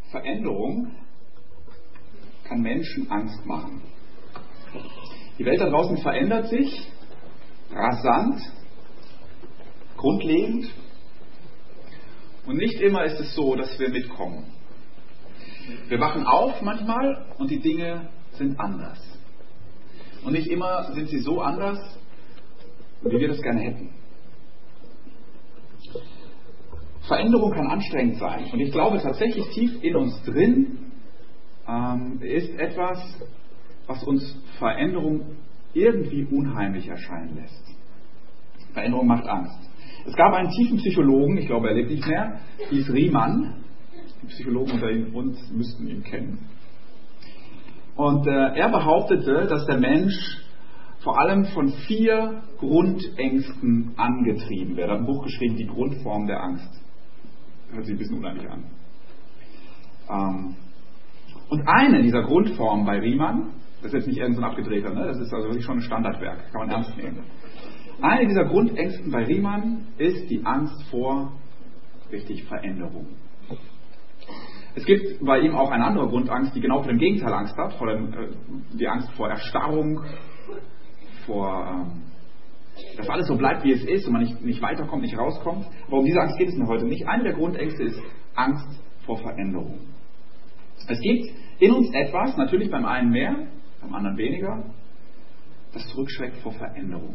Veränderung kann Menschen Angst machen. Die Welt da draußen verändert sich rasant, grundlegend, und nicht immer ist es so, dass wir mitkommen. Wir wachen auf manchmal und die Dinge sind anders. Und nicht immer sind sie so anders, wie wir das gerne hätten. Veränderung kann anstrengend sein. Und ich glaube tatsächlich tief in uns drin ist etwas, was uns Veränderung irgendwie unheimlich erscheinen lässt. Veränderung macht Angst. Es gab einen tiefen Psychologen, ich glaube er lebt nicht mehr, hieß Riemann. Die Psychologen unter uns müssten ihn kennen. Und er behauptete, dass der Mensch vor allem von 4 Grundängsten angetrieben wird. Er hat ein Buch geschrieben, Die Grundform der Angst. Hört sich ein bisschen unheimlich an. Und eine dieser Grundformen bei Riemann, das ist jetzt nicht irgendein abgedrehter, ne? Das ist also wirklich schon ein Standardwerk, kann man ernst nehmen. Eine dieser Grundängsten bei Riemann ist die Angst vor Veränderung. Es gibt bei ihm auch eine andere Grundangst, die genau vor dem Gegenteil Angst hat, die Angst vor Erstarrung, dass alles so bleibt, wie es ist und man nicht weiterkommt, nicht rauskommt. Aber um diese Angst geht es mir heute nicht. Eine der Grundängste ist Angst vor Veränderung. Es gibt in uns etwas, natürlich beim einen mehr, beim anderen weniger, das zurückschreckt vor Veränderung.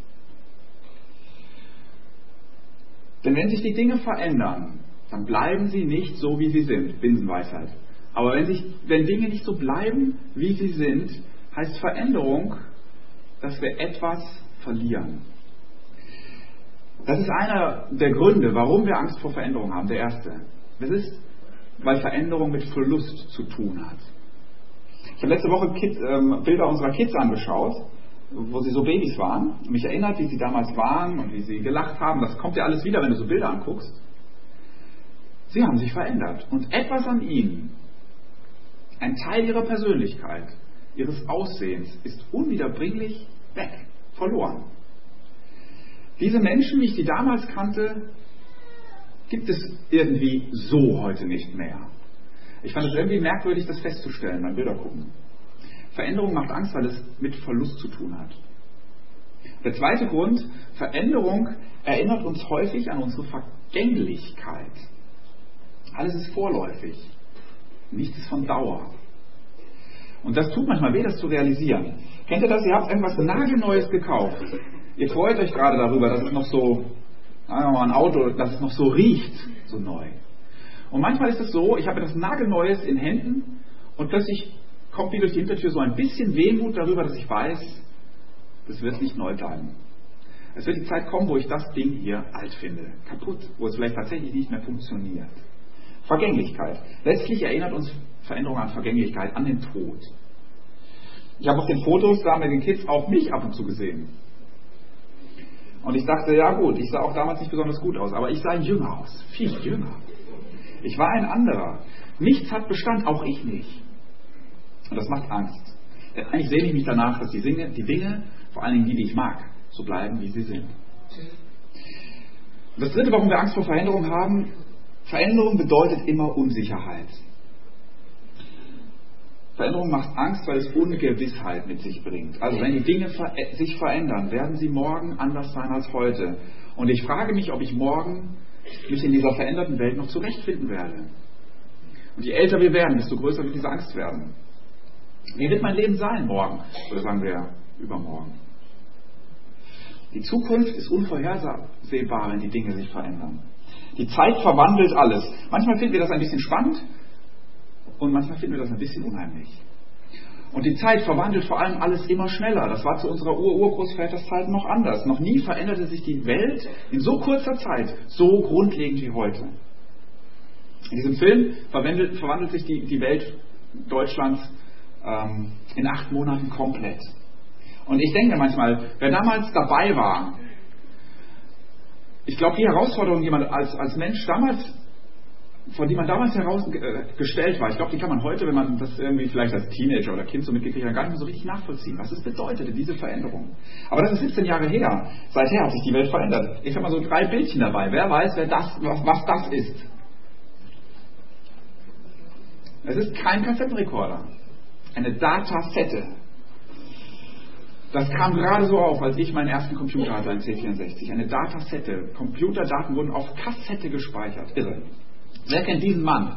Denn wenn sich die Dinge verändern, dann bleiben sie nicht so, wie sie sind. Binsenweisheit. Aber wenn Dinge nicht so bleiben, wie sie sind, heißt Veränderung, dass wir etwas verlieren. Das ist einer der Gründe, warum wir Angst vor Veränderung haben. Der erste. Das ist, weil Veränderung mit Verlust zu tun hat. Ich habe letzte Woche Bilder unserer Kids angeschaut, wo sie so Babys waren. Und mich erinnert, wie sie damals waren und wie sie gelacht haben. Das kommt ja alles wieder, wenn du so Bilder anguckst. Sie haben sich verändert. Und etwas an ihnen, ein Teil ihrer Persönlichkeit, ihres Aussehens, ist unwiederbringlich weg, verloren. Diese Menschen, wie ich die damals kannte, gibt es irgendwie so heute nicht mehr. Ich fand es irgendwie merkwürdig, das festzustellen beim Bildergucken. Veränderung macht Angst, weil es mit Verlust zu tun hat. Der zweite Grund, Veränderung erinnert uns häufig an unsere Vergänglichkeit. Alles ist vorläufig. Nichts ist von Dauer. Und das tut manchmal weh, das zu realisieren. Kennt ihr das? Ihr habt irgendwas nagelneues gekauft. Ihr freut euch gerade darüber, dass es noch so, ein Auto, dass es noch so riecht, so neu. Und manchmal ist es so, ich habe das Nagelneues in Händen und plötzlich kommt wie durch die Hintertür so ein bisschen Wehmut darüber, dass ich weiß, das wird nicht neu bleiben. Es wird die Zeit kommen, wo ich das Ding hier alt finde, kaputt, wo es vielleicht tatsächlich nicht mehr funktioniert. Vergänglichkeit. Letztlich erinnert uns Veränderung an Vergänglichkeit, an den Tod. Ich habe auf den Fotos da mit den Kids auch mich ab und zu gesehen. Und ich dachte, ja gut, ich sah auch damals nicht besonders gut aus, aber ich sah jünger aus, viel jünger. Ich war ein anderer. Nichts hat Bestand, auch ich nicht. Und das macht Angst. Denn eigentlich sehne ich mich danach, dass die Dinge, vor allen Dingen die ich mag, so bleiben, wie sie sind. Und das dritte, warum wir Angst vor Veränderung haben, Veränderung bedeutet immer Unsicherheit. Veränderung macht Angst, weil es Ungewissheit mit sich bringt. Also wenn die Dinge sich verändern, werden sie morgen anders sein als heute. Und ich frage mich, ob ich morgen mich in dieser veränderten Welt noch zurechtfinden werde. Und je älter wir werden, desto größer wird diese Angst werden. Wie wird mein Leben sein morgen? Oder sagen wir übermorgen? Die Zukunft ist unvorhersehbar, wenn die Dinge sich verändern. Die Zeit verwandelt alles. Manchmal finden wir das ein bisschen spannend und manchmal finden wir das ein bisschen unheimlich. Und die Zeit verwandelt vor allem alles immer schneller. Das war zu unserer Urgroßväterzeit noch anders. Noch nie veränderte sich die Welt in so kurzer Zeit so grundlegend wie heute. In diesem Film verwandelt sich die Welt Deutschlands in 8 Monaten komplett. Und ich denke manchmal, wer damals dabei war, ich glaube, die Herausforderung, die man als Mensch damals, vor die man damals herausgestellt war, ich glaube, die kann man heute, wenn man das irgendwie vielleicht als Teenager oder Kind so mitgekriegt hat, gar nicht mehr so richtig nachvollziehen, was es bedeutete, diese Veränderung. Aber das ist 17 Jahre her. Seither hat sich die Welt verändert. Ich habe mal so 3 Bildchen dabei. Wer weiß, was das ist? Es ist kein Kassettenrekorder. Eine Datasette. Das kam gerade so auf, als ich meinen ersten Computer hatte, einen C64. Eine Datasette. Computerdaten wurden auf Kassette gespeichert. Irre. Wer kennt diesen Mann?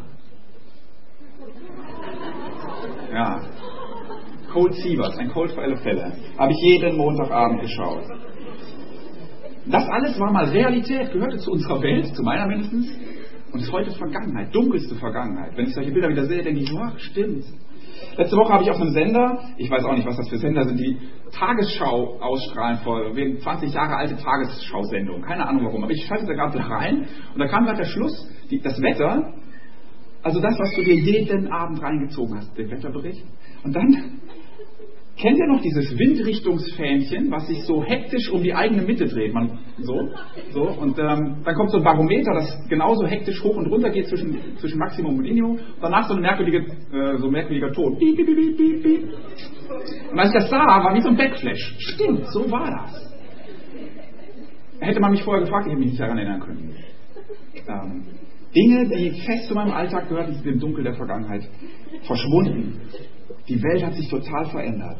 Ja. Cold Sievers, ein Cold für alle Fälle. Habe ich jeden Montagabend geschaut. Das alles war mal Realität, gehörte zu unserer Welt, zu meiner mindestens. Und ist heute Vergangenheit, dunkelste Vergangenheit. Wenn ich solche Bilder wieder sehe, denke ich, ach, stimmt. Letzte Woche habe ich auf einem Sender, ich weiß auch nicht, was das für Sender sind, die Tagesschau ausstrahlen vor wegen 20 Jahre alte Tagesschau-Sendung. Keine Ahnung warum, aber ich schalte da gerade rein und da kam gerade der Schluss, das Wetter, also das, was du dir jeden Abend reingezogen hast, den Wetterbericht. Und dann, kennt ihr noch dieses Windrichtungsfähnchen, was sich so hektisch um die eigene Mitte dreht? Und dann kommt so ein Barometer, das genauso hektisch hoch und runter geht zwischen Maximum und Minimum. Und danach so ein merkwürdiger Ton. Piep, piep, piep, piep, piep. Und als ich das sah, war wie so ein Backflash. Stimmt, so war das. Hätte man mich vorher gefragt, ich hätte mich nicht daran erinnern können. Dinge, die fest zu meinem Alltag gehörten, sind im Dunkel der Vergangenheit verschwunden. Die Welt hat sich total verändert.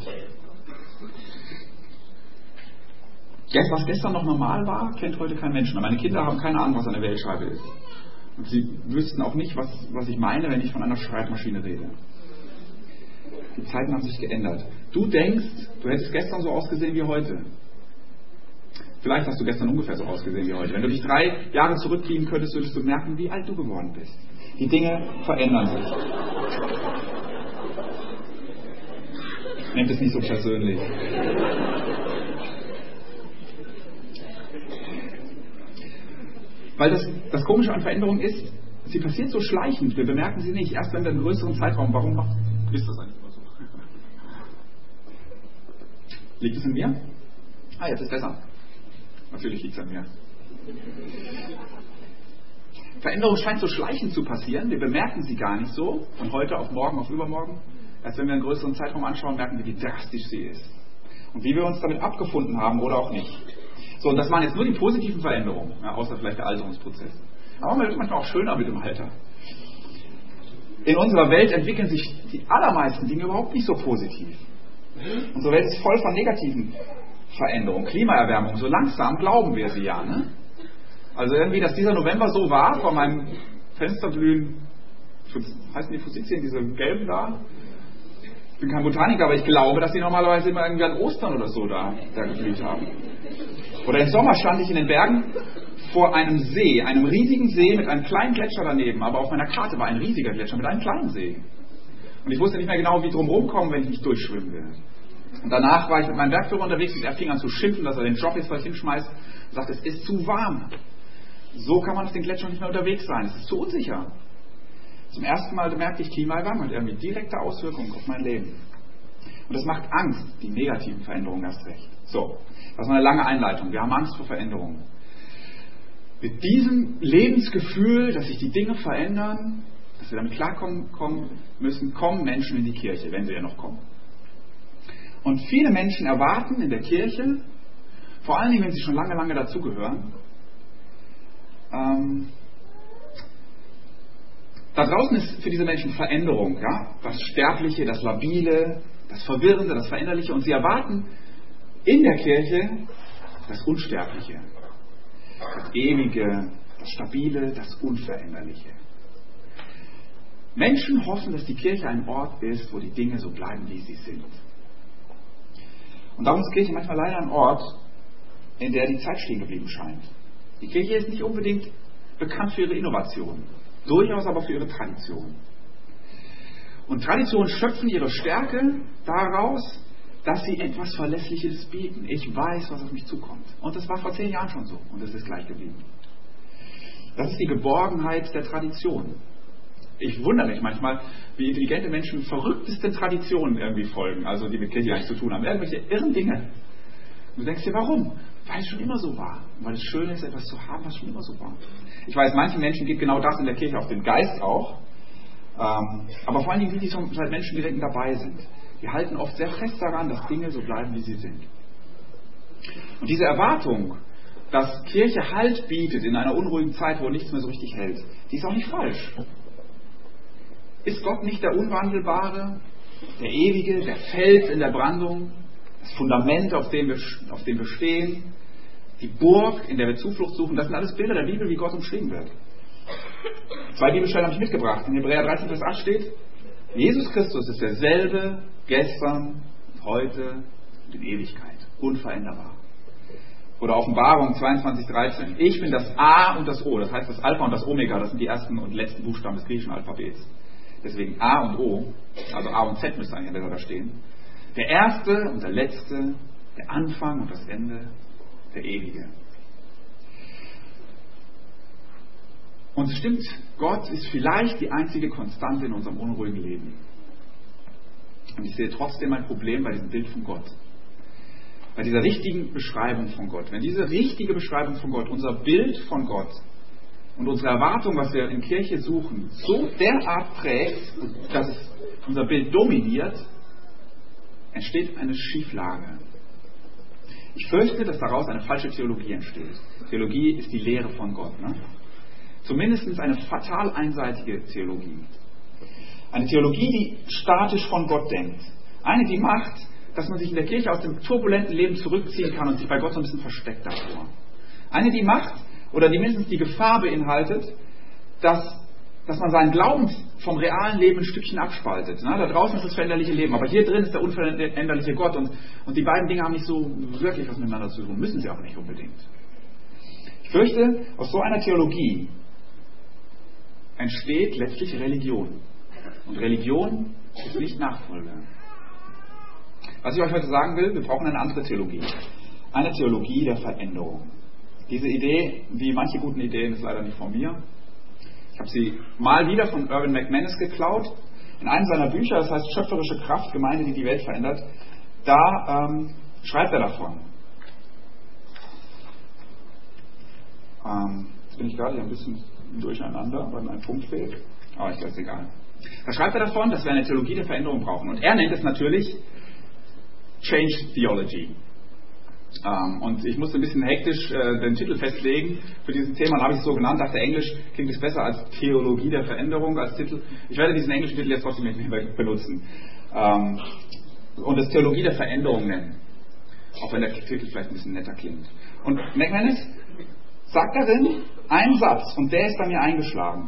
Was gestern noch normal war, kennt heute kein Mensch mehr. Meine Kinder haben keine Ahnung, was eine Wählscheibe ist. Und sie wüssten auch nicht, was ich meine, wenn ich von einer Schreibmaschine rede. Die Zeiten haben sich geändert. Du denkst, du hättest gestern so ausgesehen wie heute. Vielleicht hast du gestern ungefähr so ausgesehen wie heute. Wenn du dich 3 Jahre zurückziehen könntest, würdest du merken, wie alt du geworden bist. Die Dinge verändern sich. Nehmt es nicht so persönlich. Weil das Komische an Veränderung ist, sie passiert so schleichend, wir bemerken sie nicht. Erst wenn wir einen größeren Zeitraum, ist das eigentlich immer so? Liegt es an mir? Jetzt ist besser. Natürlich liegt es an mir. Veränderung scheint so schleichend zu passieren, wir bemerken sie gar nicht so, von heute auf morgen, auf übermorgen. Erst wenn wir einen größeren Zeitraum anschauen, merken wir, wie drastisch sie ist. Und wie wir uns damit abgefunden haben oder auch nicht. So, und das waren jetzt nur die positiven Veränderungen, ja, außer vielleicht der Alterungsprozess. Aber man wird manchmal auch schöner mit dem Alter. In unserer Welt entwickeln sich die allermeisten Dinge überhaupt nicht so positiv. Unsere Welt ist voll von negativen Veränderungen. Klimaerwärmung, so langsam glauben wir sie ja. Ne? Also irgendwie, dass dieser November so war, vor meinem Fenster blühen, heißen die Fusizien, diese gelben da? Ich bin kein Botaniker, aber ich glaube, dass die normalerweise immer irgendwie an Ostern oder so da geblüht haben. Oder im Sommer stand ich in den Bergen vor einem See, einem riesigen See mit einem kleinen Gletscher daneben, aber auf meiner Karte war ein riesiger Gletscher mit einem kleinen See. Und ich wusste nicht mehr genau, wie drum rumkommen, wenn ich nicht durchschwimmen will. Und danach war ich mit meinem Bergführer unterwegs und er fing an zu schimpfen, dass er den Job jetzt gleich hinschmeißt und sagt, es ist zu warm. So kann man auf den Gletschern nicht mehr unterwegs sein, es ist zu unsicher. Zum ersten Mal merkte ich, Klimaerwärmung hat irgendwie direkte Auswirkungen auf mein Leben. Und das macht Angst, die negativen Veränderungen erst recht. So, das war eine lange Einleitung. Wir haben Angst vor Veränderungen. Mit diesem Lebensgefühl, dass sich die Dinge verändern, dass wir damit klarkommen müssen, kommen Menschen in die Kirche, wenn sie ja noch kommen. Und viele Menschen erwarten in der Kirche, vor allen Dingen, wenn sie schon lange, lange dazugehören, da draußen ist für diese Menschen Veränderung, ja? Das Sterbliche, das Labile, das Verwirrende, das Veränderliche. Und sie erwarten in der Kirche das Unsterbliche, das Ewige, das Stabile, das Unveränderliche. Menschen hoffen, dass die Kirche ein Ort ist, wo die Dinge so bleiben, wie sie sind. Und darum ist Kirche manchmal leider ein Ort, in der die Zeit stehen geblieben scheint. Die Kirche ist nicht unbedingt bekannt für ihre Innovation, durchaus aber für ihre Tradition. Und Traditionen schöpfen ihre Stärke daraus, dass sie etwas Verlässliches bieten. Ich weiß, was auf mich zukommt. Und das war vor 10 Jahren schon so. Und es ist gleich geblieben. Das ist die Geborgenheit der Tradition. Ich wundere mich manchmal, wie intelligente Menschen verrücktesten Traditionen irgendwie folgen, also die mit Kirche eigentlich zu tun haben. Irgendwelche irren Dinge. Und du denkst dir, warum? Weil es schon immer so war. Und weil es schön ist, etwas zu haben, was schon immer so war. Ich weiß, manchen Menschen geht genau das in der Kirche auf den Geist auch. Aber vor allen Dingen die schon seit Menschen direkt dabei sind. Die halten oft sehr fest daran, dass Dinge so bleiben, wie sie sind. Und diese Erwartung, dass Kirche Halt bietet in einer unruhigen Zeit, wo nichts mehr so richtig hält, die ist auch nicht falsch. Ist Gott nicht der Unwandelbare, der Ewige, der Fels in der Brandung, das Fundament, auf dem wir stehen, die Burg, in der wir Zuflucht suchen? Das sind alles Bilder der Bibel, wie Gott umschrieben wird. 2 Bibelstellen habe ich mitgebracht. In Hebräer 13, Vers 8 steht: Jesus Christus ist derselbe gestern, heute und in Ewigkeit, unveränderbar. Oder Offenbarung 22, 13. Ich bin das A und das O, das heißt das Alpha und das Omega, das sind die ersten und letzten Buchstaben des griechischen Alphabets. Deswegen A und O, also A und Z müsste eigentlich da stehen. Der Erste und der Letzte, der Anfang und das Ende, der Ewige. Und es stimmt, Gott ist vielleicht die einzige Konstante in unserem unruhigen Leben. Und ich sehe trotzdem ein Problem bei diesem Bild von Gott. Bei dieser richtigen Beschreibung von Gott. Wenn diese richtige Beschreibung von Gott, unser Bild von Gott und unsere Erwartung, was wir in Kirche suchen, so derart prägt, dass es unser Bild dominiert, entsteht eine Schieflage. Ich fürchte, dass daraus eine falsche Theologie entsteht. Theologie ist die Lehre von Gott. Ne? Zumindest eine fatal einseitige Theologie. Eine Theologie, die statisch von Gott denkt. Eine, die macht, dass man sich in der Kirche aus dem turbulenten Leben zurückziehen kann und sich bei Gott so ein bisschen versteckt davor. Eine, die macht, oder die mindestens die Gefahr beinhaltet, dass man seinen Glauben vom realen Leben ein Stückchen abspaltet. Ne? Da draußen ist das veränderliche Leben, aber hier drin ist der unveränderliche Gott und die beiden Dinge haben nicht so wirklich was miteinander zu tun, müssen sie auch nicht unbedingt. Ich fürchte, aus so einer Theologie entsteht letztlich Religion. Und Religion ist nicht Nachfolge. Was ich euch heute sagen will, wir brauchen eine andere Theologie. Eine Theologie der Veränderung. Diese Idee, wie manche guten Ideen, ist leider nicht von mir. Ich habe sie mal wieder von Erwin McManus geklaut. In einem seiner Bücher, das heißt Schöpferische Kraft, Gemeinde, die die Welt verändert, da schreibt er davon. Jetzt bin ich gerade ein bisschen durcheinander, weil mir ein Punkt fehlt. Aber ich glaube, es ist egal. Da schreibt er davon, dass wir eine Theologie der Veränderung brauchen. Und er nennt es natürlich Change Theology. Und ich musste ein bisschen hektisch den Titel festlegen für dieses Thema. Dann habe ich es so genannt, dachte Englisch klingt es besser als Theologie der Veränderung als Titel. Ich werde diesen englischen Titel jetzt trotzdem nicht mehr benutzen. Und es Theologie der Veränderung nennen. Auch wenn der Titel vielleicht ein bisschen netter klingt. Und McManus sagt darin einen Satz, und der ist bei mir eingeschlagen.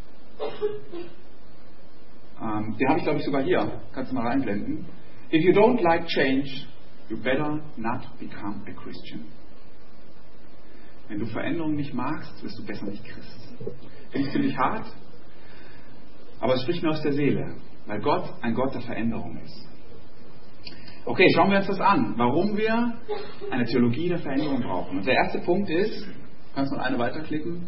Den habe ich, glaube ich, sogar hier. Kannst du mal reinblenden. If you don't like change, you better not become a Christian. Wenn du Veränderung nicht magst, wirst du besser nicht Christ. Finde ich ziemlich hart, aber es spricht mir aus der Seele, weil Gott ein Gott der Veränderung ist. Okay, schauen wir uns das an, warum wir eine Theologie der Veränderung brauchen. Und der erste Punkt ist, kannst du noch eine weiterklicken?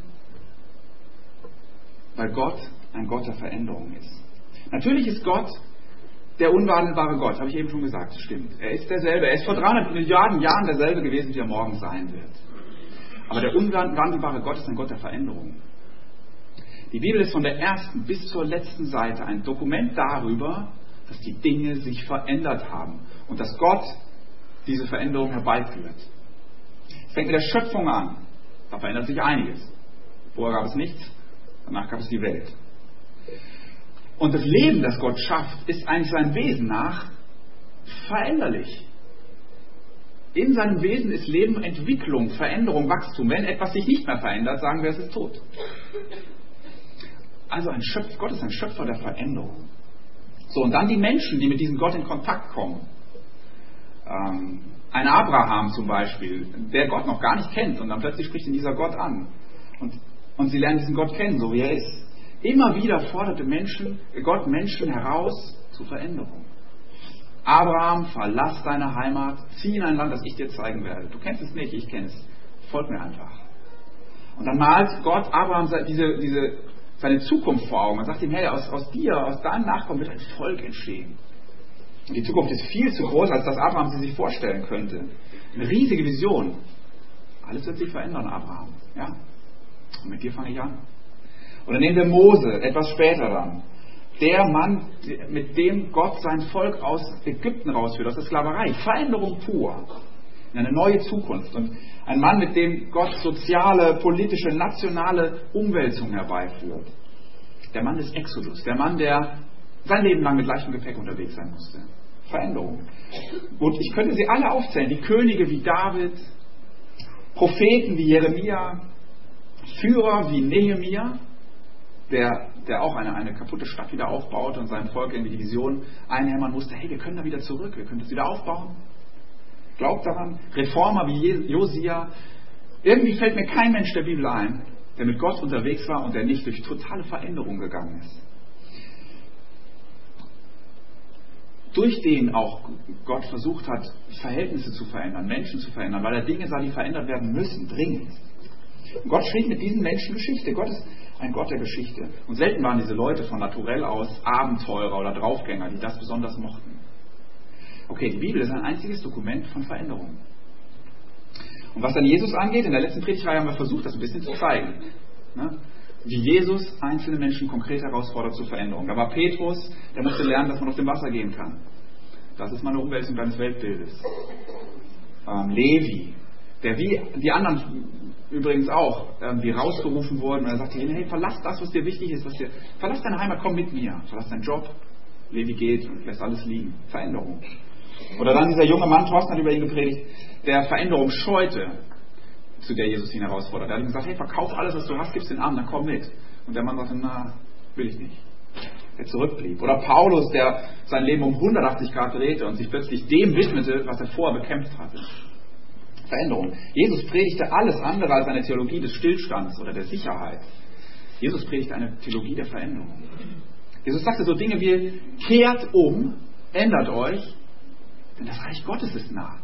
Weil Gott ein Gott der Veränderung ist. Natürlich ist Gott der unwandelbare Gott, habe ich eben schon gesagt, das stimmt. Er ist derselbe, er ist vor 300 Milliarden Jahren derselbe gewesen, wie er morgen sein wird. Aber der unwandelbare Gott ist ein Gott der Veränderung. Die Bibel ist von der ersten bis zur letzten Seite ein Dokument darüber, dass die Dinge sich verändert haben und dass Gott diese Veränderung herbeiführt. Es fängt mit der Schöpfung an. Da verändert sich einiges. Vorher gab es nichts, danach gab es die Welt. Und das Leben, das Gott schafft, ist eigentlich seinem Wesen nach veränderlich. In seinem Wesen ist Leben Entwicklung, Veränderung, Wachstum. Wenn etwas sich nicht mehr verändert, sagen wir, es ist tot. Also Gott ist ein Schöpfer der Veränderung. So, und dann die Menschen, die mit diesem Gott in Kontakt kommen. Ein Abraham zum Beispiel, der Gott noch gar nicht kennt und dann plötzlich spricht ihn dieser Gott an. Und sie lernen diesen Gott kennen, so wie er ist. Immer wieder forderte Gott Menschen heraus zur Veränderung. Abraham, verlass deine Heimat, zieh in ein Land, das ich dir zeigen werde. Du kennst es nicht, ich kenne es. Folg mir einfach. Und dann malt Gott Abraham seine Zukunft vor Augen. Man sagt ihm, hey, aus dir, aus deinem Nachkommen wird ein Volk entstehen. Und die Zukunft ist viel zu groß, als dass Abraham sie sich vorstellen könnte. Eine riesige Vision. Alles wird sich verändern, Abraham. Ja? Und mit dir fange ich an. Oder nehmen wir Mose, etwas später dann. Der Mann, mit dem Gott sein Volk aus Ägypten rausführt, aus der Sklaverei. Veränderung pur. In eine neue Zukunft. Und ein Mann, mit dem Gott soziale, politische, nationale Umwälzung herbeiführt. Der Mann des Exodus, der Mann, der sein Leben lang mit leichtem Gepäck unterwegs sein musste. Veränderung. Und ich könnte sie alle aufzählen, die Könige wie David, Propheten wie Jeremia, Führer wie Nehemia, der auch eine kaputte Stadt wieder aufbaut und seinem Volk irgendwie die Vision einhämmern musste, hey, wir können da wieder zurück, wir können das wieder aufbauen. Glaubt daran. Reformer wie Josia. Irgendwie fällt mir kein Mensch der Bibel ein, der mit Gott unterwegs war und der nicht durch totale Veränderung gegangen ist. Durch den auch Gott versucht hat, Verhältnisse zu verändern, Menschen zu verändern, weil er Dinge sah, die verändert werden müssen, dringend. Und Gott schrieb mit diesen Menschen Geschichte. Gott ist ein Gott der Geschichte. Und selten waren diese Leute von naturell aus Abenteurer oder Draufgänger, die das besonders mochten. Okay, die Bibel ist ein einziges Dokument von Veränderung. Und was dann Jesus angeht, in der letzten Predigtreihe haben wir versucht, das ein bisschen zu zeigen. Ne? Wie Jesus einzelne Menschen konkret herausfordert zur Veränderung. Da war Petrus, der musste lernen, dass man auf dem Wasser gehen kann. Das ist mal eine Umwälzung deines Weltbildes. Levi, der wie die anderen übrigens auch, die rausgerufen wurden, und er sagte ihnen, hey, verlass das, was dir wichtig ist, verlass deine Heimat, komm mit mir, verlass deinen Job. Levi geht und lässt alles liegen. Veränderung. Oder dann dieser junge Mann, Thorsten hat über ihn gepredigt, der Veränderung scheute, zu der Jesus ihn herausfordert. Er hat ihm gesagt, hey, verkauf alles, was du hast, gib's den Armen, dann komm mit. Und der Mann sagte, na, will ich nicht. Der zurückblieb. Oder Paulus, der sein Leben um 180 Grad drehte und sich plötzlich dem widmete, was er vorher bekämpft hatte. Veränderung. Jesus predigte alles andere als eine Theologie des Stillstands oder der Sicherheit. Jesus predigte eine Theologie der Veränderung. Jesus sagte so Dinge wie, kehrt um, ändert euch, denn das Reich Gottes ist nah.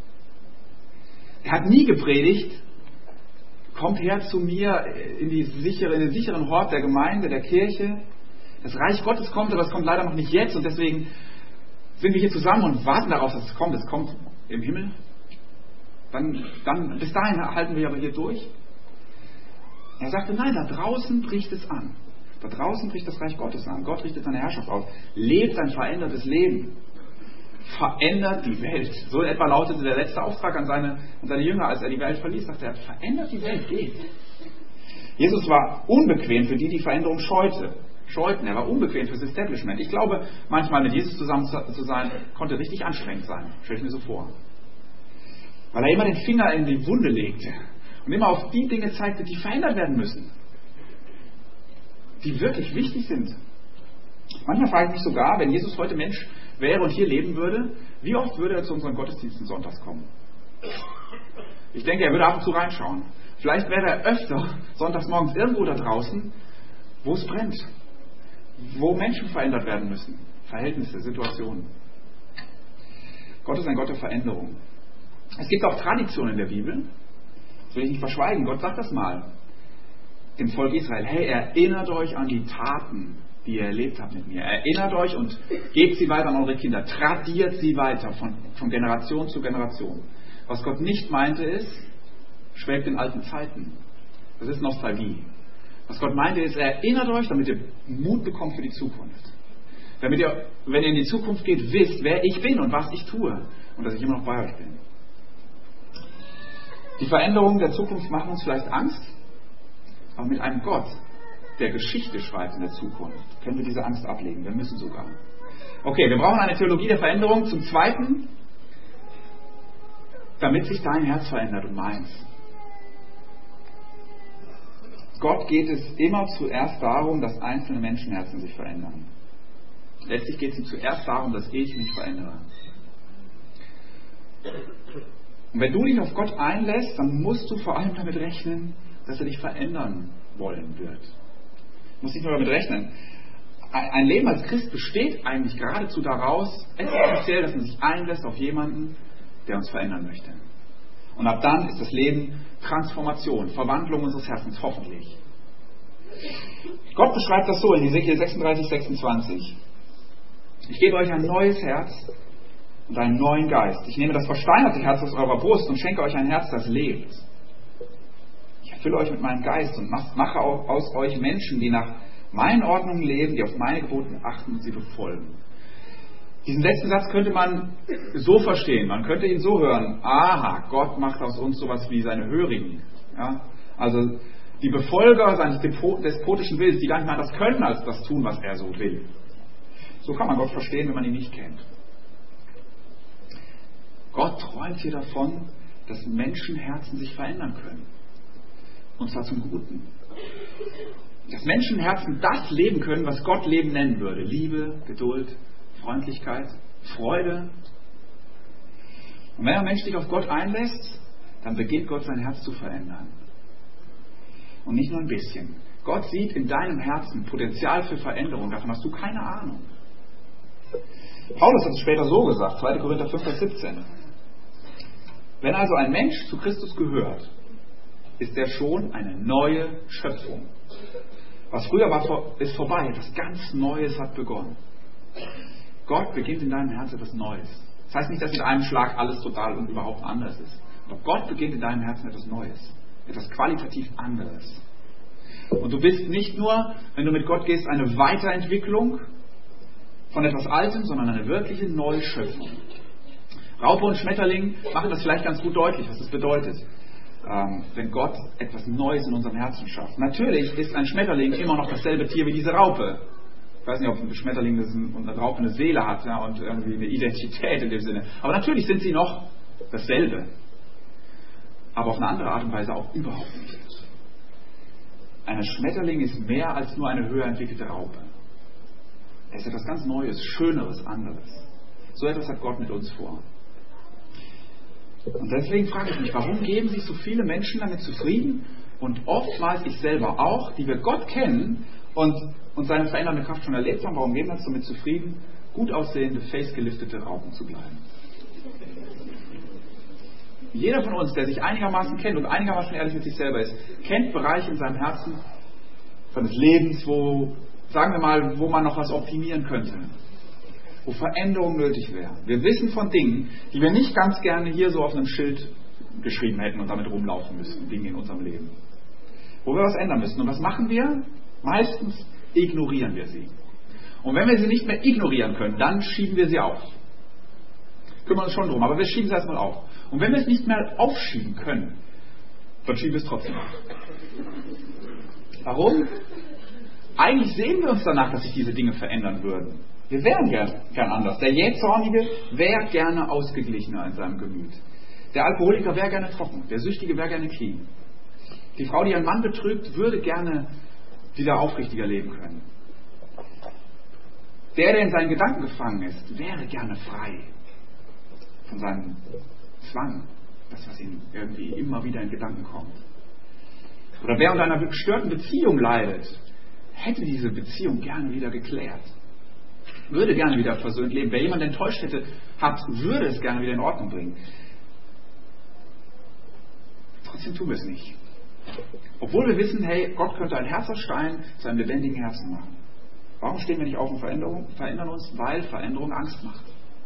Er hat nie gepredigt, kommt her zu mir in den sicheren Hort der Gemeinde, der Kirche. Das Reich Gottes kommt, aber es kommt leider noch nicht jetzt und deswegen sind wir hier zusammen und warten darauf, dass es kommt. Es kommt im Himmel. Dann bis dahin halten wir aber hier durch. Er sagte, nein, da draußen bricht es an. Da draußen bricht das Reich Gottes an. Gott richtet seine Herrschaft auf. Lebt ein verändertes Leben. Verändert die Welt. So in etwa lautete der letzte Auftrag an seine Jünger, als er die Welt verließ, sagte er, verändert die Welt, geht. Jesus war unbequem für die Veränderung scheuten. Er war unbequem fürs Establishment. Ich glaube, manchmal mit Jesus zusammen zu sein, konnte richtig anstrengend sein. Stell ich mir so vor. Weil er immer den Finger in die Wunde legte und immer auf die Dinge zeigte, die verändert werden müssen. Die wirklich wichtig sind. Manchmal frage ich mich sogar, wenn Jesus heute Mensch wäre und hier leben würde, wie oft würde er zu unseren Gottesdiensten sonntags kommen? Ich denke, er würde ab und zu reinschauen. Vielleicht wäre er öfter sonntags morgens irgendwo da draußen, wo es brennt. Wo Menschen verändert werden müssen. Verhältnisse, Situationen. Gott ist ein Gott der Veränderung. Es gibt auch Traditionen in der Bibel. Das will ich nicht verschweigen. Gott sagt das mal dem Volk Israel. Hey, erinnert euch an die Taten, die ihr erlebt habt mit mir. Erinnert euch und gebt sie weiter an eure Kinder. Tradiert sie weiter von Generation zu Generation. Was Gott nicht meinte ist, schwelgt in alten Zeiten. Das ist Nostalgie. Was Gott meinte ist, erinnert euch, damit ihr Mut bekommt für die Zukunft. Damit ihr, wenn ihr in die Zukunft geht, wisst, wer ich bin und was ich tue. Und dass ich immer noch bei euch bin. Die Veränderungen der Zukunft machen uns vielleicht Angst, aber mit einem Gott, der Geschichte schreibt in der Zukunft, können wir diese Angst ablegen. Wir müssen sogar. Okay, wir brauchen eine Theologie der Veränderung. Zum Zweiten, damit sich dein Herz verändert und meins. Gott geht es immer zuerst darum, dass einzelne Menschenherzen sich verändern. Letztlich geht es ihm zuerst darum, dass ich mich verändere. Und wenn du dich auf Gott einlässt, dann musst du vor allem damit rechnen, dass er dich verändern wollen wird. Du musst nicht nur damit rechnen. Ein Leben als Christ besteht eigentlich geradezu daraus, essentiell, dass man sich einlässt auf jemanden, der uns verändern möchte. Und ab dann ist das Leben Transformation, Verwandlung unseres Herzens, hoffentlich. Gott beschreibt das so in Hesekiel 36, 26. Ich gebe euch ein neues Herz und einen neuen Geist. Ich nehme das versteinerte Herz aus eurer Brust und schenke euch ein Herz, das lebt. Ich erfülle euch mit meinem Geist und mache aus euch Menschen, die nach meinen Ordnungen leben, die auf meine Gebote achten und sie befolgen. Diesen letzten Satz könnte man so verstehen, man könnte ihn so hören. Aha, Gott macht aus uns sowas wie seine Hörigen. Ja? Also Die Befolger seines despotischen Willens, die gar nicht mehr anders können, als das tun, was er so will. So kann man Gott verstehen, wenn man ihn nicht kennt. Gott träumt hier davon, dass Menschenherzen sich verändern können. Und zwar zum Guten. Dass Menschenherzen das leben können, was Gott Leben nennen würde. Liebe, Geduld, Freundlichkeit, Freude. Und wenn ein Mensch sich auf Gott einlässt, dann beginnt Gott sein Herz zu verändern. Und nicht nur ein bisschen. Gott sieht in deinem Herzen Potenzial für Veränderung. Davon hast du keine Ahnung. Paulus hat es später so gesagt, 2. Korinther 5, Vers 17. Wenn also ein Mensch zu Christus gehört, ist er schon eine neue Schöpfung. Was früher war, ist vorbei. Etwas ganz Neues hat begonnen. Gott beginnt in deinem Herzen etwas Neues. Das heißt nicht, dass in einem Schlag alles total und überhaupt anders ist. Aber Gott beginnt in deinem Herzen etwas Neues. Etwas qualitativ anderes. Und du bist nicht nur, wenn du mit Gott gehst, eine Weiterentwicklung von etwas Altem, sondern eine wirkliche Neuschöpfung. Raupe und Schmetterling machen das vielleicht ganz gut deutlich, was das bedeutet, wenn Gott etwas Neues in unserem Herzen schafft. Natürlich ist ein Schmetterling immer noch dasselbe Tier wie diese Raupe. Ich weiß nicht, ob ein Schmetterling und eine Raupe eine Seele hat, ja, und irgendwie eine Identität in dem Sinne. Aber natürlich sind sie noch dasselbe. Aber auf eine andere Art und Weise auch überhaupt nicht. Ein Schmetterling ist mehr als nur eine höher entwickelte Raupe. Er ist etwas ganz Neues, Schöneres, anderes. So etwas hat Gott mit uns vor. Und deswegen frage ich mich, warum geben sich so viele Menschen damit zufrieden und oftmals ich selber auch, die wir Gott kennen und seine verändernde Kraft schon erlebt haben, warum geben wir uns damit zufrieden, gut aussehende, face-geliftete Raupen zu bleiben? Jeder von uns, der sich einigermaßen kennt und einigermaßen ehrlich mit sich selber ist, kennt Bereiche in seinem Herzen seines Lebens, wo, sagen wir mal, wo man noch was optimieren könnte. Wo Veränderung nötig wäre. Wir wissen von Dingen, die wir nicht ganz gerne hier so auf einem Schild geschrieben hätten und damit rumlaufen müssen. Dinge in unserem Leben. Wo wir was ändern müssen. Und was machen wir? Meistens ignorieren wir sie. Und wenn wir sie nicht mehr ignorieren können, dann schieben wir sie auf. Kümmern uns schon drum, aber wir schieben sie erstmal auf. Und wenn wir es nicht mehr aufschieben können, dann schieben wir es trotzdem auf. Warum? Eigentlich sehen wir uns danach, dass sich diese Dinge verändern würden. Wir wären gern anders. Der Jähzornige wäre gerne ausgeglichener in seinem Gemüt. Der Alkoholiker wäre gerne trocken. Der Süchtige wäre gerne clean. Die Frau, die ihren Mann betrügt, würde gerne wieder aufrichtiger leben können. Der in seinen Gedanken gefangen ist, wäre gerne frei von seinem Zwang. Das, was ihm irgendwie immer wieder in Gedanken kommt. Oder wer unter einer gestörten Beziehung leidet, hätte diese Beziehung gerne wieder geklärt. Würde gerne wieder versöhnt leben. Wer jemanden enttäuscht hat, würde es gerne wieder in Ordnung bringen. Trotzdem tun wir es nicht. Obwohl wir wissen, hey, Gott könnte ein Herz aus Stein zu einem lebendigen Herzen machen. Warum stehen wir nicht auf und verändern uns? Weil Veränderung Angst macht.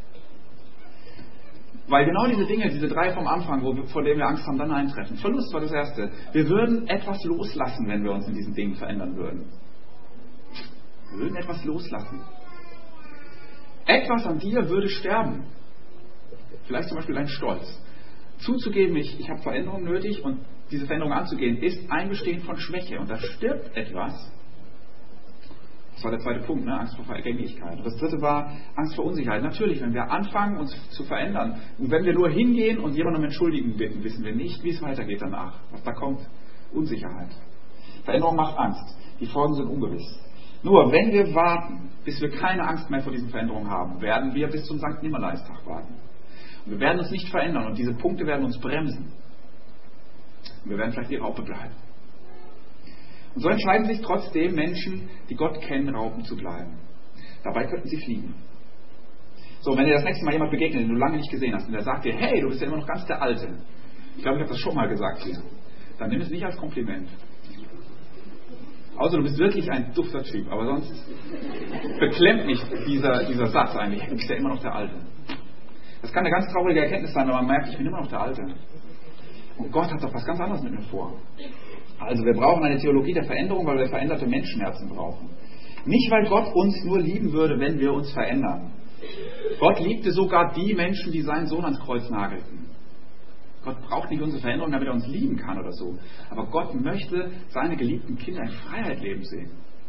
Weil genau diese Dinge, diese drei vom Anfang, vor denen wir Angst haben, dann eintreffen. Verlust war das Erste. Wir würden etwas loslassen, wenn wir uns in diesen Dingen verändern würden. Wir würden etwas loslassen. Etwas an dir würde sterben. Vielleicht zum Beispiel dein Stolz. Zuzugeben, ich habe Veränderung nötig und diese Veränderung anzugehen, ist Eingestehen von Schwäche. Und da stirbt etwas. Das war der zweite Punkt, ne? Angst vor Vergänglichkeit. Und das dritte war Angst vor Unsicherheit. Natürlich, wenn wir anfangen, uns zu verändern und wenn wir nur hingehen und jemanden um Entschuldigung bitten, wissen wir nicht, wie es weitergeht danach. Was da kommt, Unsicherheit. Veränderung macht Angst. Die Folgen sind ungewiss. Nur, wenn wir warten, bis wir keine Angst mehr vor diesen Veränderungen haben, werden wir bis zum Sankt Nimmerleinstag warten. Und wir werden uns nicht verändern und diese Punkte werden uns bremsen. Und wir werden vielleicht die Raupe bleiben. Und so entscheiden sich trotzdem Menschen, die Gott kennen, Raupen zu bleiben. Dabei könnten sie fliegen. So, wenn dir das nächste Mal jemand begegnet, den du lange nicht gesehen hast, und der sagt dir, hey, du bist ja immer noch ganz der Alte. Ich glaube, ich habe das schon mal gesagt hier. Dann nimm es nicht als Kompliment. Außer du bist wirklich ein dufter Typ, aber sonst beklemmt mich dieser Satz eigentlich. Du bist ja immer noch der Alte. Das kann eine ganz traurige Erkenntnis sein, aber man merkt, ich bin immer noch der Alte. Und Gott hat doch was ganz anderes mit mir vor. Also wir brauchen eine Theologie der Veränderung, weil wir veränderte Menschenherzen brauchen. Nicht, weil Gott uns nur lieben würde, wenn wir uns verändern. Gott liebte sogar die Menschen, die seinen Sohn ans Kreuz nagelten. Gott braucht nicht unsere Veränderung, damit er uns lieben kann oder so. Aber Gott möchte seine geliebten Kinder in Freiheit leben sehen.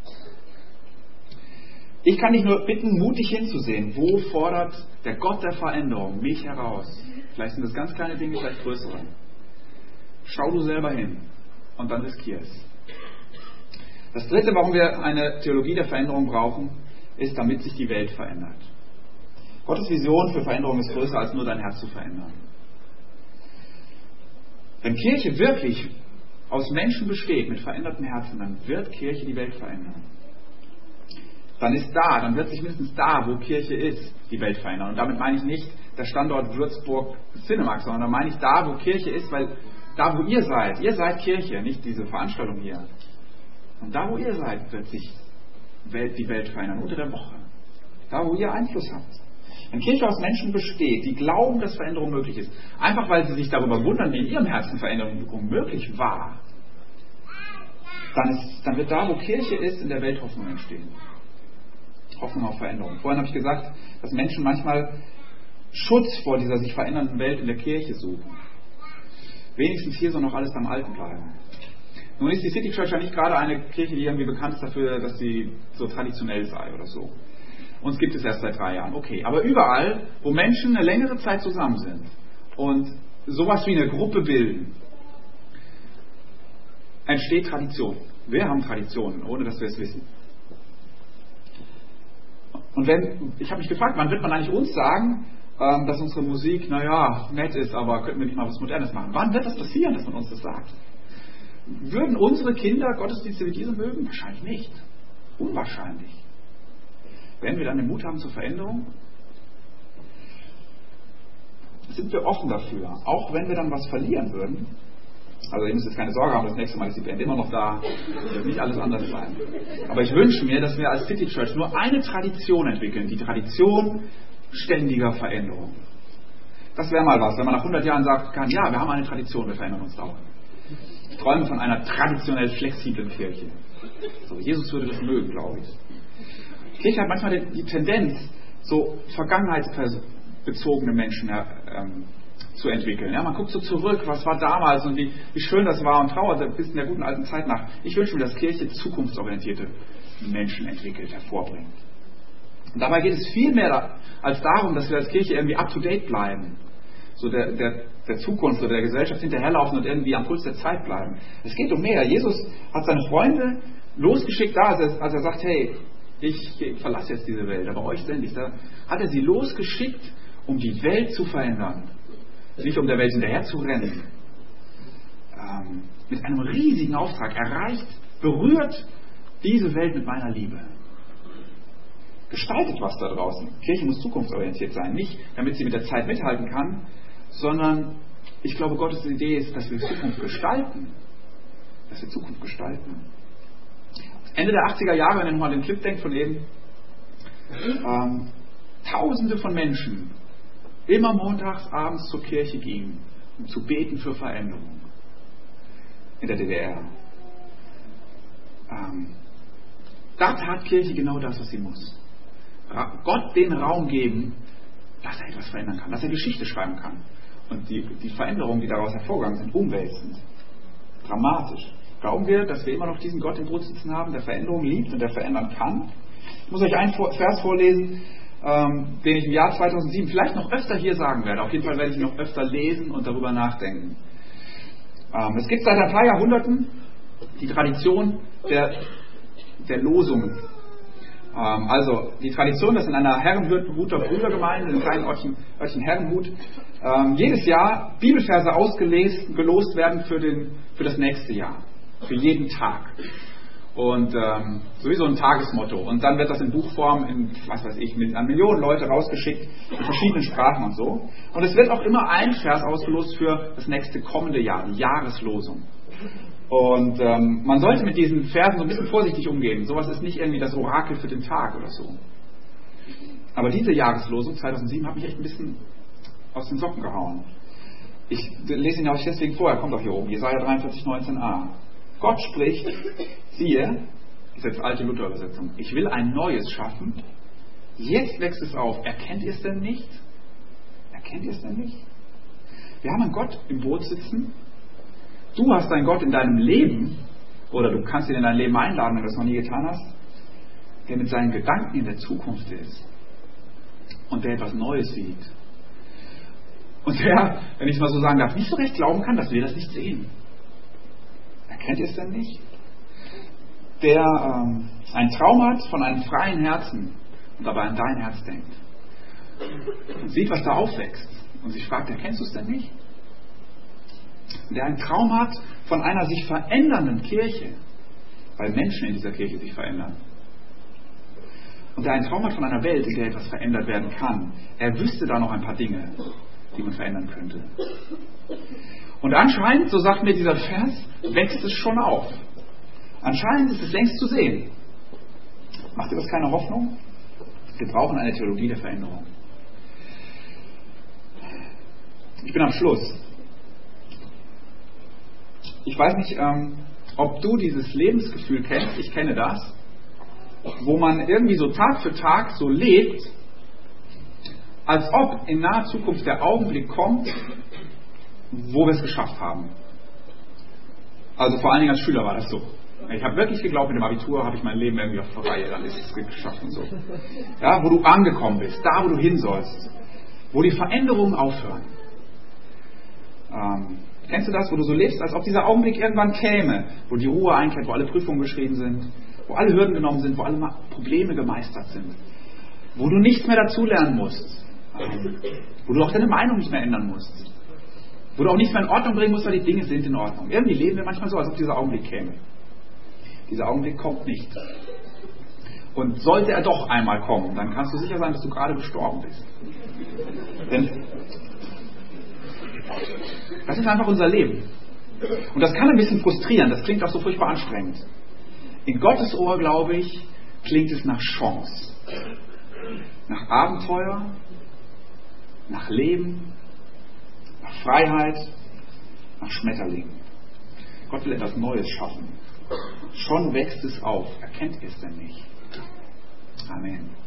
Ich kann dich nur bitten, mutig hinzusehen. Wo fordert der Gott der Veränderung mich heraus? Vielleicht sind das ganz kleine Dinge, vielleicht größere. Schau du selber hin und dann riskier es. Das Dritte, warum wir eine Theologie der Veränderung brauchen, ist, damit sich die Welt verändert. Gottes Vision für Veränderung ist größer, als nur dein Herz zu verändern. Wenn Kirche wirklich aus Menschen besteht, mit veränderten Herzen, dann wird Kirche die Welt verändern. Dann wird sich mindestens da, wo Kirche ist, die Welt verändern. Und damit meine ich nicht der Standort Würzburg Cinemax, sondern da meine ich da, wo Kirche ist, weil da, wo ihr seid Kirche, nicht diese Veranstaltung hier. Und da, wo ihr seid, wird sich die Welt verändern, unter der Woche. Da, wo ihr Einfluss habt. Wenn Kirche aus Menschen besteht, die glauben, dass Veränderung möglich ist, einfach weil sie sich darüber wundern, wie in ihrem Herzen Veränderung möglich war, dann wird da, wo Kirche ist, in der Welt Hoffnung entstehen. Hoffnung auf Veränderung. Vorhin habe ich gesagt, dass Menschen manchmal Schutz vor dieser sich verändernden Welt in der Kirche suchen. Wenigstens hier soll noch alles beim Alten bleiben. Nun ist die City Church ja nicht gerade eine Kirche, die irgendwie bekannt ist dafür, dass sie so traditionell sei oder so. Uns gibt es erst seit 3 Jahren. Okay, aber überall, wo Menschen eine längere Zeit zusammen sind und sowas wie eine Gruppe bilden, entsteht Tradition. Wir haben Traditionen, ohne dass wir es wissen. Und ich habe mich gefragt, wann wird man eigentlich uns sagen, dass unsere Musik, nett ist, aber könnten wir nicht mal was Modernes machen? Wann wird das passieren, dass man uns das sagt? Würden unsere Kinder Gottesdienste wie diese mögen? Wahrscheinlich nicht. Unwahrscheinlich. Werden wir dann den Mut haben zur Veränderung? Sind wir offen dafür? Auch wenn wir dann was verlieren würden? Also ihr müsst jetzt keine Sorge haben, das nächste Mal ist die Band immer noch da. Wird nicht alles anders sein. Aber ich wünsche mir, dass wir als City Church nur eine Tradition entwickeln. Die Tradition ständiger Veränderung. Das wäre mal was, wenn man nach 100 Jahren sagen kann, ja, wir haben eine Tradition, wir verändern uns dauernd. Ich träume von einer traditionell flexiblen Kirche. So, Jesus würde das mögen, glaube ich. Die Kirche hat manchmal die Tendenz, so vergangenheitsbezogene Menschen zu entwickeln. Ja, man guckt so zurück, was war damals und wie schön das war und trauert ein bisschen der guten alten Zeit nach. Ich wünsche mir, dass Kirche zukunftsorientierte Menschen entwickelt, hervorbringt. Und dabei geht es viel mehr als darum, dass wir als Kirche irgendwie up-to-date bleiben. So der Zukunft oder der Gesellschaft hinterherlaufen und irgendwie am Puls der Zeit bleiben. Es geht um mehr. Jesus hat seine Freunde losgeschickt, als er sagt, hey, ich verlasse jetzt diese Welt, aber euch sende ich. Da hat er sie losgeschickt, um die Welt zu verändern. Nicht um der Welt hinterher zu rennen. Mit einem riesigen Auftrag berührt diese Welt mit meiner Liebe. Gestaltet was da draußen. Kirche muss zukunftsorientiert sein. Nicht, damit sie mit der Zeit mithalten kann, sondern ich glaube, Gottes Idee ist, dass wir Zukunft gestalten. Ende der 80er Jahre, wenn ihr nochmal den Clip denkt von eben, Tausende von Menschen immer montags abends zur Kirche gingen, um zu beten für Veränderung. In der DDR. Da tat Kirche genau das, was sie muss. Gott den Raum geben, dass er etwas verändern kann, dass er Geschichte schreiben kann. Und die Veränderungen, die daraus hervorgegangen sind, umwälzend. Dramatisch. Glauben wir, dass wir immer noch diesen Gott im Brot sitzen haben, der Veränderung liebt und der verändern kann? Ich muss euch einen Vers vorlesen, den ich im Jahr 2007 vielleicht noch öfter hier sagen werde. Auf jeden Fall werde ich ihn noch öfter lesen und darüber nachdenken. Es gibt seit ein paar Jahrhunderten die Tradition der Losungen. Also die Tradition, dass in einer Herrenhuter Brüdergemeinde, in einem kleinen Örtchen Herrenhut, jedes Jahr Bibelverse gelost werden für das nächste Jahr. Für jeden Tag. Und sowieso ein Tagesmotto. Und dann wird das in Buchform mit an Millionen Leute rausgeschickt, in verschiedenen Sprachen und so. Und es wird auch immer ein Vers ausgelost für das nächste kommende Jahr, die Jahreslosung. Und man sollte mit diesen Versen so ein bisschen vorsichtig umgehen. Sowas ist nicht irgendwie das Orakel für den Tag oder so. Aber diese Jahreslosung 2007 hat mich echt ein bisschen aus den Socken gehauen. Ich lese ihn euch deswegen vor, er kommt auch hier oben, Jesaja 43, 19a. Gott spricht, siehe, das ist jetzt alte Luther-Übersetzung, ich will ein Neues schaffen, jetzt wächst es auf. Erkennt ihr es denn nicht? Erkennt ihr es denn nicht? Wir haben einen Gott im Boot sitzen. Du hast einen Gott in deinem Leben, oder du kannst ihn in dein Leben einladen, wenn du das noch nie getan hast, der mit seinen Gedanken in der Zukunft ist und der etwas Neues sieht. Und der, wenn ich es mal so sagen darf, nicht so recht glauben kann, dass wir das nicht sehen. Erkennt ihr es denn nicht? Der einen Traum hat von einem freien Herzen und dabei an dein Herz denkt. Und sieht, was da aufwächst. Und sich fragt, erkennst du es denn nicht? Und der einen Traum hat von einer sich verändernden Kirche, weil Menschen in dieser Kirche sich verändern. Und der einen Traum hat von einer Welt, in der etwas verändert werden kann. Er wüsste da noch ein paar Dinge, die man verändern könnte. Und anscheinend, so sagt mir dieser Vers, wächst es schon auf. Anscheinend ist es längst zu sehen. Macht dir das keine Hoffnung? Wir brauchen eine Theologie der Veränderung. Ich bin am Schluss. Ich weiß nicht, ob du dieses Lebensgefühl kennst. Ich kenne das. Wo man irgendwie so Tag für Tag so lebt, als ob in naher Zukunft der Augenblick kommt, wo wir es geschafft haben. Also vor allen Dingen als Schüler war das so. Ich habe wirklich geglaubt, mit dem Abitur habe ich mein Leben irgendwie auf der Reihe, dann ist es geschafft und so. Ja, wo du angekommen bist, da wo du hin sollst, wo die Veränderungen aufhören. Kennst du das, wo du so lebst, als ob dieser Augenblick irgendwann käme, wo die Ruhe einkehrt, wo alle Prüfungen geschrieben sind, wo alle Hürden genommen sind, wo alle Probleme gemeistert sind, wo du nichts mehr dazulernen musst, wo du auch deine Meinung nicht mehr ändern musst, wo du auch nichts mehr in Ordnung bringen musst, weil die Dinge sind in Ordnung. Irgendwie leben wir manchmal so, als ob dieser Augenblick käme. Dieser Augenblick kommt nicht. Und sollte er doch einmal kommen, dann kannst du sicher sein, dass du gerade gestorben bist. Denn das ist einfach unser Leben. Und das kann ein bisschen frustrieren, das klingt auch so furchtbar anstrengend. In Gottes Ohr, glaube ich, klingt es nach Chance. Nach Abenteuer, nach Leben, nach Freiheit, nach Schmetterling. Gott will etwas Neues schaffen. Schon wächst es auf. Erkennt ihr es denn nicht? Amen.